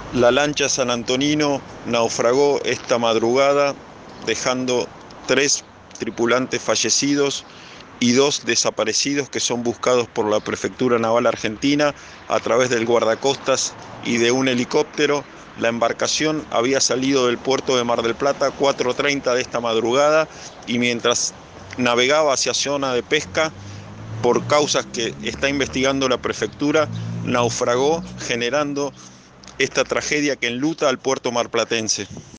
La lancha San Antonino naufragó esta madrugada, dejando 3 tripulantes fallecidos y 2 desaparecidos que son buscados por la Prefectura Naval Argentina a través del guardacostas y de un helicóptero. La embarcación había salido del puerto de Mar del Plata 4:30 de esta madrugada y mientras navegaba hacia zona de pesca, por causas que está investigando la prefectura, naufragó, generando esta tragedia que enluta al puerto marplatense.